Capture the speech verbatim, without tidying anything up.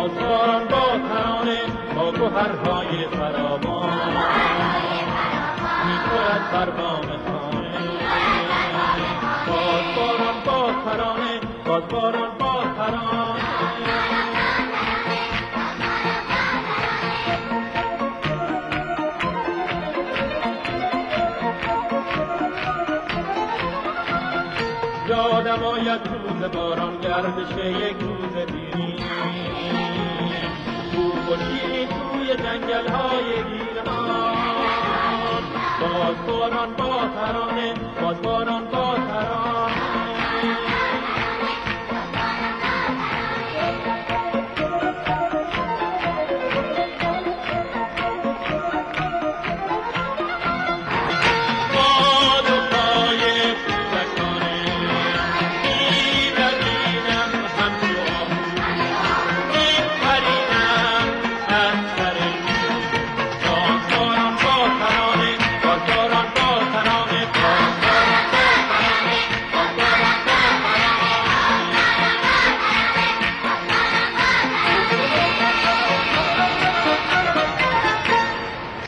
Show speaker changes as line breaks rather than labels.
باز باران با ترانه با گوهرهای فراوان می‌خورد بر بام خانه. باز باران با ترانه باز باران با ترانه یادم آید روز باران گردش یک روز دیرین خوب و شیرین توی جنگل های ایران. باز باران با ترانه باز باران با